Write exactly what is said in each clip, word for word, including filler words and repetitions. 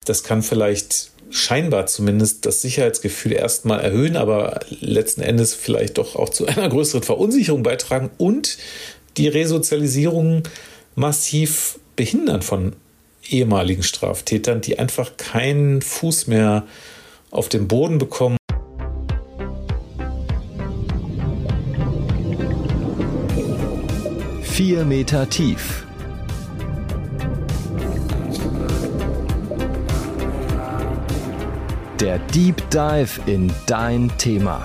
Das kann vielleicht scheinbar zumindest das Sicherheitsgefühl erstmal erhöhen, aber letzten Endes vielleicht doch auch zu einer größeren Verunsicherung beitragen und die Resozialisierung massiv behindern von ehemaligen Straftätern, die einfach keinen Fuß mehr auf den Boden bekommen. Vier Meter tief. Der Deep Dive in dein Thema.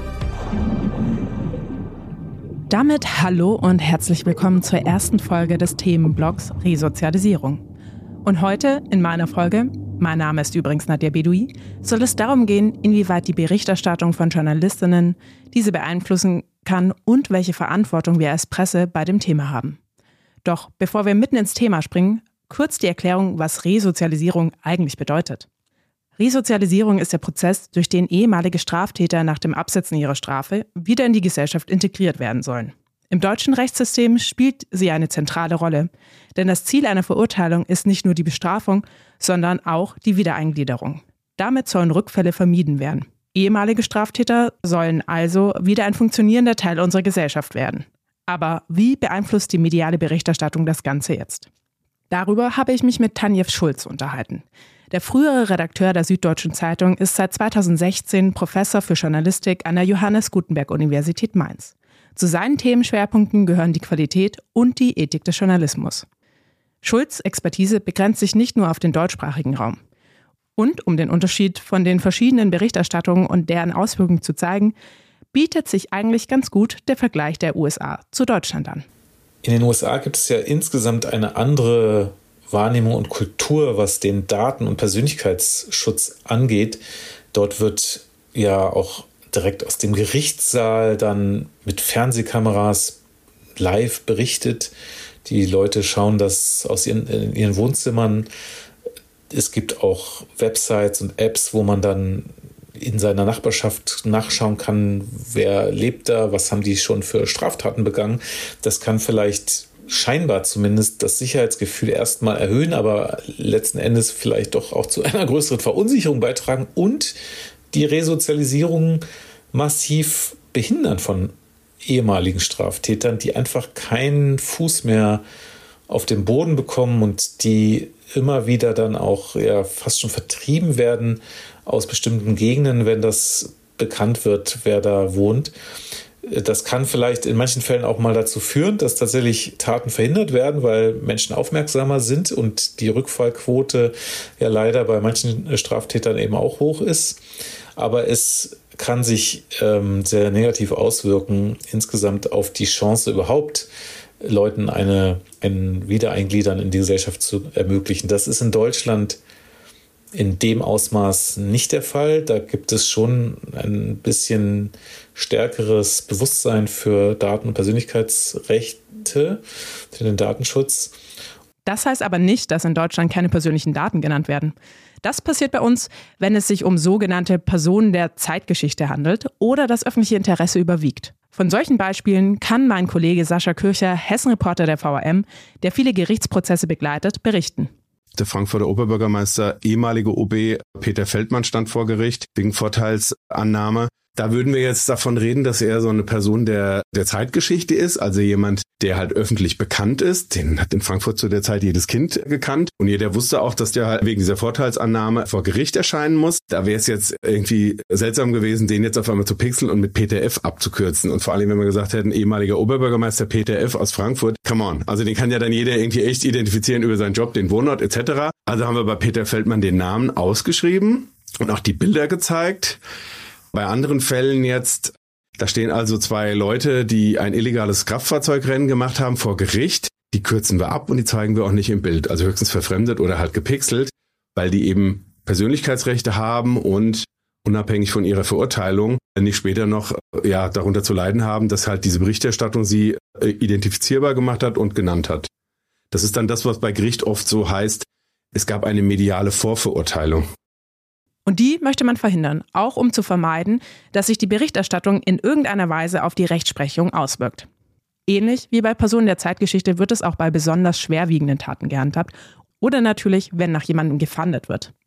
Damit hallo und herzlich willkommen zur ersten Folge des Themenblocks Resozialisierung. Und heute in meiner Folge, mein Name ist übrigens Nadia Bedoui, soll es darum gehen, inwieweit die Berichterstattung von Journalistinnen diese beeinflussen kann und welche Verantwortung wir als Presse bei dem Thema haben. Doch bevor wir mitten ins Thema springen, kurz die Erklärung, was Resozialisierung eigentlich bedeutet. Resozialisierung ist der Prozess, durch den ehemalige Straftäter nach dem Absetzen ihrer Strafe wieder in die Gesellschaft integriert werden sollen. Im deutschen Rechtssystem spielt sie eine zentrale Rolle, denn das Ziel einer Verurteilung ist nicht nur die Bestrafung, sondern auch die Wiedereingliederung. Damit sollen Rückfälle vermieden werden. Ehemalige Straftäter sollen also wieder ein funktionierender Teil unserer Gesellschaft werden. Aber wie beeinflusst die mediale Berichterstattung das Ganze jetzt? Darüber habe ich mich mit Tanjev Schulz unterhalten. Der frühere Redakteur der Süddeutschen Zeitung ist seit zweitausendsechzehn Professor für Journalistik an der Johannes Gutenberg Universität Mainz. Zu seinen Themenschwerpunkten gehören die Qualität und die Ethik des Journalismus. Schulz' Expertise begrenzt sich nicht nur auf den deutschsprachigen Raum. Und um den Unterschied von den verschiedenen Berichterstattungen und deren Auswirkungen zu zeigen, bietet sich eigentlich ganz gut der Vergleich der U S A zu Deutschland an. In den U S A gibt es ja insgesamt eine andere Wahrnehmung und Kultur, was den Daten- und Persönlichkeitsschutz angeht. Dort wird ja auch direkt aus dem Gerichtssaal dann mit Fernsehkameras live berichtet. Die Leute schauen das aus ihren, in ihren Wohnzimmern. Es gibt auch Websites und Apps, wo man dann in seiner Nachbarschaft nachschauen kann, wer lebt da, was haben die schon für Straftaten begangen. Das kann vielleicht scheinbar zumindest das Sicherheitsgefühl erstmal erhöhen, aber letzten Endes vielleicht doch auch zu einer größeren Verunsicherung beitragen und die Resozialisierung massiv behindern von ehemaligen Straftätern, die einfach keinen Fuß mehr auf den Boden bekommen und die immer wieder dann auch ja, fast schon vertrieben werden aus bestimmten Gegenden, wenn das bekannt wird, wer da wohnt. Das kann vielleicht in manchen Fällen auch mal dazu führen, dass tatsächlich Taten verhindert werden, weil Menschen aufmerksamer sind und die Rückfallquote ja leider bei manchen Straftätern eben auch hoch ist. Aber es kann sich ähm, sehr negativ auswirken, insgesamt auf die Chance überhaupt, Leuten eine, ein Wiedereingliedern in die Gesellschaft zu ermöglichen. Das ist in Deutschland in dem Ausmaß nicht der Fall. Da gibt es schon ein bisschen stärkeres Bewusstsein für Daten- und Persönlichkeitsrechte, für den Datenschutz. Das heißt aber nicht, dass in Deutschland keine persönlichen Daten genannt werden. Das passiert bei uns, wenn es sich um sogenannte Personen der Zeitgeschichte handelt oder das öffentliche Interesse überwiegt. Von solchen Beispielen kann mein Kollege Sascha Kircher, Hessen-Reporter der V R M, der viele Gerichtsprozesse begleitet, berichten. Der Frankfurter Oberbürgermeister, ehemalige O B Peter Feldmann, stand vor Gericht wegen Vorteilsannahme. Da würden wir jetzt davon reden, dass er so eine Person der, der Zeitgeschichte ist, also jemand, der halt öffentlich bekannt ist. Den hat in Frankfurt zu der Zeit jedes Kind gekannt. Und jeder wusste auch, dass der halt wegen dieser Vorteilsannahme vor Gericht erscheinen muss. Da wäre es jetzt irgendwie seltsam gewesen, den jetzt auf einmal zu pixeln und mit Peter F. abzukürzen. Und vor allem, wenn wir gesagt hätten, ehemaliger Oberbürgermeister Peter F. aus Frankfurt, come on. Also den kann ja dann jeder irgendwie echt identifizieren über seinen Job, den Wohnort et cetera. Also haben wir bei Peter Feldmann den Namen ausgeschrieben und auch die Bilder gezeigt. Bei anderen Fällen jetzt, da stehen also zwei Leute, die ein illegales Kraftfahrzeugrennen gemacht haben vor Gericht. Die kürzen wir ab und die zeigen wir auch nicht im Bild, also höchstens verfremdet oder halt gepixelt, weil die eben Persönlichkeitsrechte haben und unabhängig von ihrer Verurteilung nicht später noch ja darunter zu leiden haben, dass halt diese Berichterstattung sie identifizierbar gemacht hat und genannt hat. Das ist dann das, was bei Gericht oft so heißt, es gab eine mediale Vorverurteilung. Und die möchte man verhindern, auch um zu vermeiden, dass sich die Berichterstattung in irgendeiner Weise auf die Rechtsprechung auswirkt. Ähnlich wie bei Personen der Zeitgeschichte wird es auch bei besonders schwerwiegenden Taten gehandhabt oder natürlich, wenn nach jemandem gefahndet wird.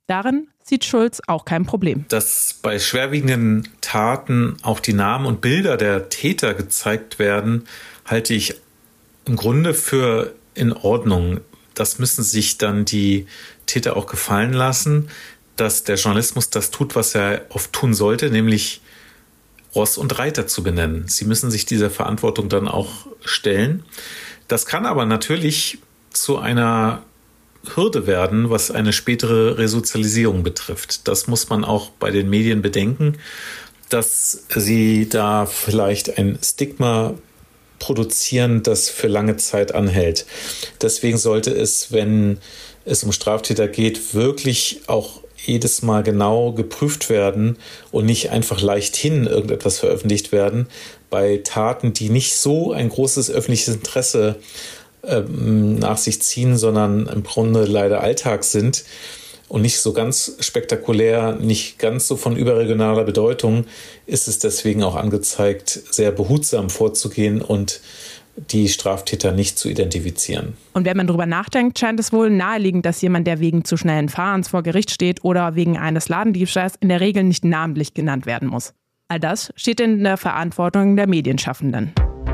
Darin sieht Schulz auch kein Problem. Dass bei schwerwiegenden Taten auch die Namen und Bilder der Täter gezeigt werden, halte ich im Grunde für in Ordnung. Das müssen sich dann die Täter auch gefallen lassen, dass der Journalismus das tut, was er oft tun sollte, nämlich Ross und Reiter zu benennen. Sie müssen sich dieser Verantwortung dann auch stellen. Das kann aber natürlich zu einer Hürde werden, was eine spätere Resozialisierung betrifft. Das muss man auch bei den Medien bedenken, dass sie da vielleicht ein Stigma produzieren, das für lange Zeit anhält. Deswegen sollte es, wenn es um Straftäter geht, wirklich auch jedes Mal genau geprüft werden und nicht einfach leichthin irgendetwas veröffentlicht werden bei Taten, die nicht so ein großes öffentliches Interesse ähm, nach sich ziehen, sondern im Grunde leider Alltag sind und nicht so ganz spektakulär, nicht ganz so von überregionaler Bedeutung, ist es deswegen auch angezeigt, sehr behutsam vorzugehen und die Straftäter nicht zu identifizieren. Und wenn man darüber nachdenkt, scheint es wohl naheliegend, dass jemand, der wegen zu schnellen Fahrens vor Gericht steht oder wegen eines Ladendiebstahls, in der Regel nicht namentlich genannt werden muss. All das steht in der Verantwortung der Medienschaffenden.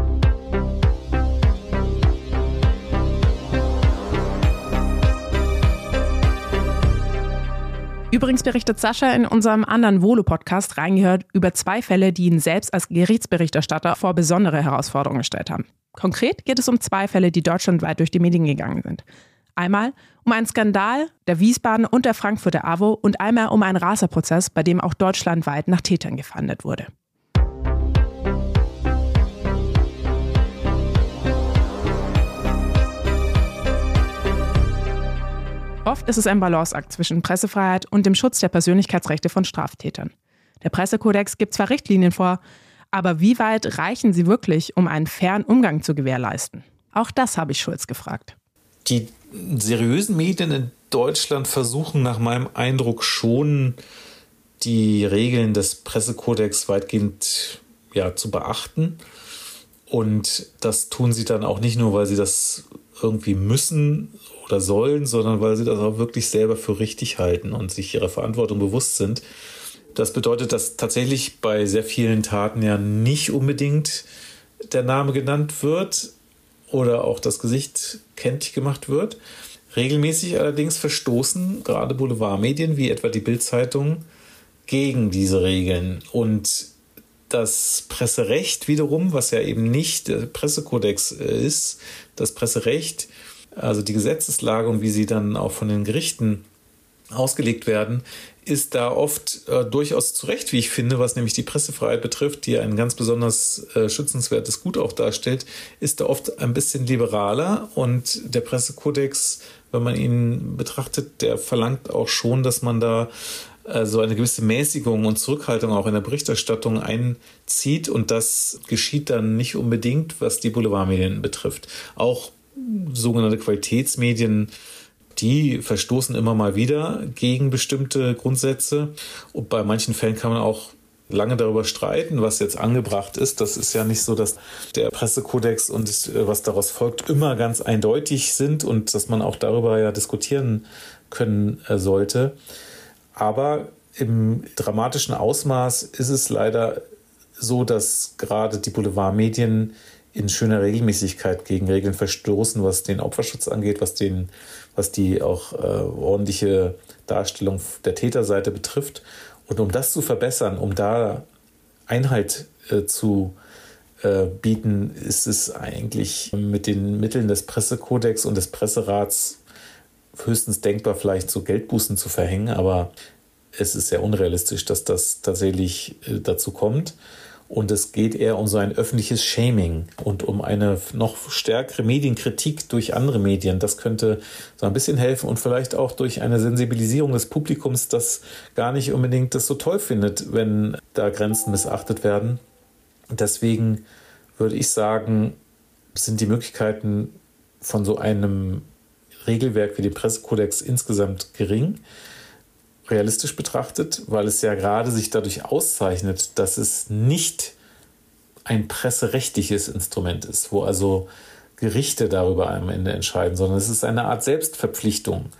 Übrigens berichtet Sascha in unserem anderen Volo-Podcast reingehört über zwei Fälle, die ihn selbst als Gerichtsberichterstatter vor besondere Herausforderungen gestellt haben. Konkret geht es um zwei Fälle, die deutschlandweit durch die Medien gegangen sind. Einmal um einen Skandal der Wiesbaden und der Frankfurter AWO und einmal um einen Raserprozess, bei dem auch deutschlandweit nach Tätern gefahndet wurde. Oft ist es ein Balanceakt zwischen Pressefreiheit und dem Schutz der Persönlichkeitsrechte von Straftätern. Der Pressekodex gibt zwar Richtlinien vor, aber wie weit reichen sie wirklich, um einen fairen Umgang zu gewährleisten? Auch das habe ich Schulz gefragt. Die seriösen Medien in Deutschland versuchen nach meinem Eindruck schon, die Regeln des Pressekodex weitgehend ja, zu beachten. Und das tun sie dann auch nicht nur, weil sie das irgendwie müssen oder sollen, sondern weil sie das auch wirklich selber für richtig halten und sich ihrer Verantwortung bewusst sind. Das bedeutet, dass tatsächlich bei sehr vielen Taten ja nicht unbedingt der Name genannt wird oder auch das Gesicht kenntlich gemacht wird. Regelmäßig allerdings verstoßen gerade Boulevardmedien wie etwa die Bild-Zeitung gegen diese Regeln. Und das Presserecht wiederum, was ja eben nicht der Pressekodex ist, das Presserecht, also die Gesetzeslage und wie sie dann auch von den Gerichten ausgelegt werden, ist da oft äh, durchaus zu Recht, wie ich finde, was nämlich die Pressefreiheit betrifft, die ein ganz besonders äh, schützenswertes Gut auch darstellt, ist da oft ein bisschen liberaler. Und der Pressekodex, wenn man ihn betrachtet, der verlangt auch schon, dass man da äh, so eine gewisse Mäßigung und Zurückhaltung auch in der Berichterstattung einzieht. Und das geschieht dann nicht unbedingt, was die Boulevardmedien betrifft. Auch sogenannte Qualitätsmedien, die verstoßen immer mal wieder gegen bestimmte Grundsätze. Und bei manchen Fällen kann man auch lange darüber streiten, was jetzt angebracht ist. Das ist ja nicht so, dass der Pressekodex und was daraus folgt immer ganz eindeutig sind und dass man auch darüber ja diskutieren können sollte. Aber im dramatischen Ausmaß ist es leider so, dass gerade die Boulevardmedien in schöner Regelmäßigkeit gegen Regeln verstoßen, was den Opferschutz angeht, was den, was die auch äh, ordentliche Darstellung der Täterseite betrifft. Und um das zu verbessern, um da Einhalt äh, zu äh, bieten, ist es eigentlich mit den Mitteln des Pressekodex und des Presserats höchstens denkbar, vielleicht so Geldbußen zu verhängen, aber es ist sehr unrealistisch, dass das tatsächlich äh, dazu kommt. Und es geht eher um so ein öffentliches Shaming und um eine noch stärkere Medienkritik durch andere Medien. Das könnte so ein bisschen helfen und vielleicht auch durch eine Sensibilisierung des Publikums, das gar nicht unbedingt das so toll findet, wenn da Grenzen missachtet werden. Deswegen würde ich sagen, sind die Möglichkeiten von so einem Regelwerk wie dem Pressekodex insgesamt gering. Realistisch betrachtet, weil es ja gerade sich dadurch auszeichnet, dass es nicht ein presserechtliches Instrument ist, wo also Gerichte darüber am Ende entscheiden, sondern es ist eine Art Selbstverpflichtung,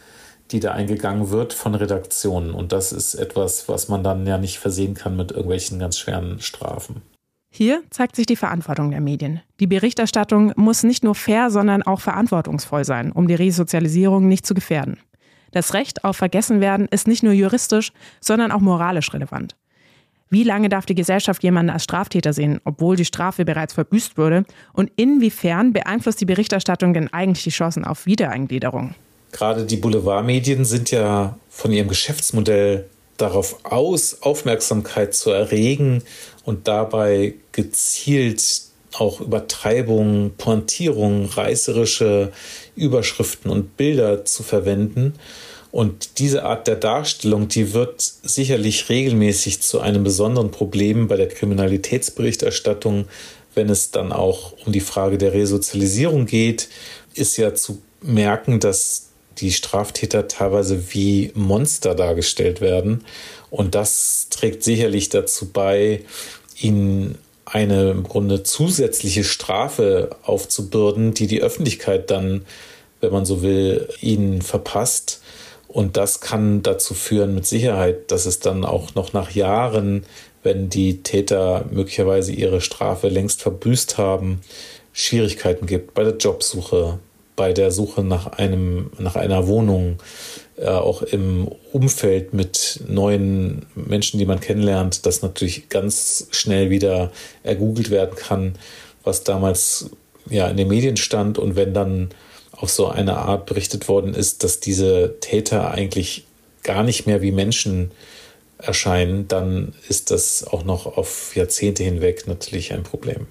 die da eingegangen wird von Redaktionen. Und das ist etwas, was man dann ja nicht versehen kann mit irgendwelchen ganz schweren Strafen. Hier zeigt sich die Verantwortung der Medien. Die Berichterstattung muss nicht nur fair, sondern auch verantwortungsvoll sein, um die Resozialisierung nicht zu gefährden. Das Recht auf Vergessenwerden ist nicht nur juristisch, sondern auch moralisch relevant. Wie lange darf die Gesellschaft jemanden als Straftäter sehen, obwohl die Strafe bereits verbüßt wurde? Und inwiefern beeinflusst die Berichterstattung denn eigentlich die Chancen auf Wiedereingliederung? Gerade die Boulevardmedien sind ja von ihrem Geschäftsmodell darauf aus, Aufmerksamkeit zu erregen und dabei gezielt auch Übertreibungen, Pointierungen, reißerische Überschriften und Bilder zu verwenden. Und diese Art der Darstellung, die wird sicherlich regelmäßig zu einem besonderen Problem bei der Kriminalitätsberichterstattung, wenn es dann auch um die Frage der Resozialisierung geht, ist ja zu merken, dass die Straftäter teilweise wie Monster dargestellt werden. Und das trägt sicherlich dazu bei, ihnen eine im Grunde zusätzliche Strafe aufzubürden, die die Öffentlichkeit dann, wenn man so will, ihnen verpasst. Und das kann dazu führen mit Sicherheit, dass es dann auch noch nach Jahren, wenn die Täter möglicherweise ihre Strafe längst verbüßt haben, Schwierigkeiten gibt bei der Jobsuche, bei der Suche nach einem, nach einer Wohnung, äh, auch im Umfeld mit neuen Menschen, die man kennenlernt, das natürlich ganz schnell wieder ergoogelt werden kann, was damals ja in den Medien stand. Und wenn dann auf so eine Art berichtet worden ist, dass diese Täter eigentlich gar nicht mehr wie Menschen erscheinen, dann ist das auch noch auf Jahrzehnte hinweg natürlich ein Problem.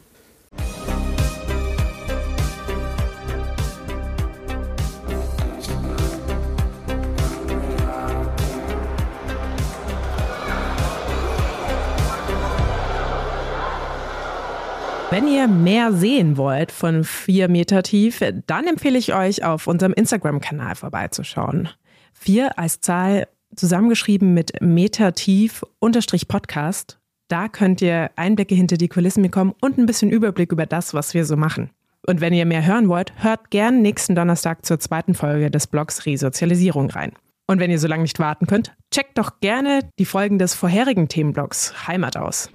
Wenn ihr mehr sehen wollt von vier Meter tief, dann empfehle ich euch, auf unserem Instagram-Kanal vorbeizuschauen. vier als Zahl zusammengeschrieben mit Meter tief unterstrich Podcast. Da könnt ihr Einblicke hinter die Kulissen bekommen und ein bisschen Überblick über das, was wir so machen. Und wenn ihr mehr hören wollt, hört gern nächsten Donnerstag zur zweiten Folge des Blogs Resozialisierung rein. Und wenn ihr so lange nicht warten könnt, checkt doch gerne die Folgen des vorherigen Themenblogs Heimat aus.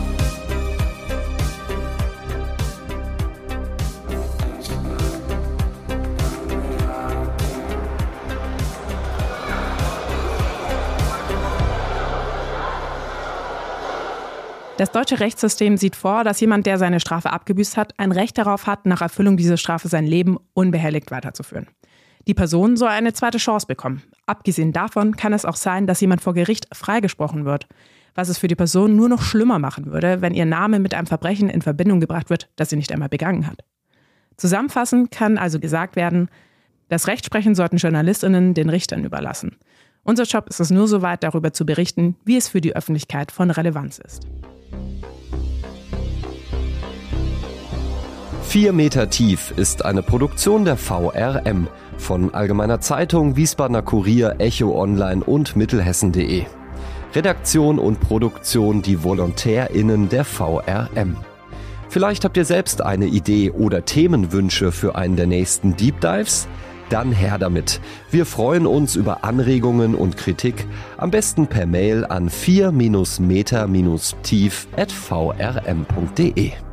Das deutsche Rechtssystem sieht vor, dass jemand, der seine Strafe abgebüßt hat, ein Recht darauf hat, nach Erfüllung dieser Strafe sein Leben unbehelligt weiterzuführen. Die Person soll eine zweite Chance bekommen. Abgesehen davon kann es auch sein, dass jemand vor Gericht freigesprochen wird, was es für die Person nur noch schlimmer machen würde, wenn ihr Name mit einem Verbrechen in Verbindung gebracht wird, das sie nicht einmal begangen hat. Zusammenfassend kann also gesagt werden, das Rechtsprechen sollten JournalistInnen den Richtern überlassen. Unser Job ist es nur so weit, darüber zu berichten, wie es für die Öffentlichkeit von Relevanz ist. vier Meter tief ist eine Produktion der V R M von Allgemeiner Zeitung, Wiesbadener Kurier, Echo Online und Mittelhessen punkt de. Redaktion und Produktion die VolontärInnen der V R M. Vielleicht habt ihr selbst eine Idee oder Themenwünsche für einen der nächsten Deep Dives? Dann her damit. Wir freuen uns über Anregungen und Kritik, am besten per Mail an vier Meter tief at v r m punkt de.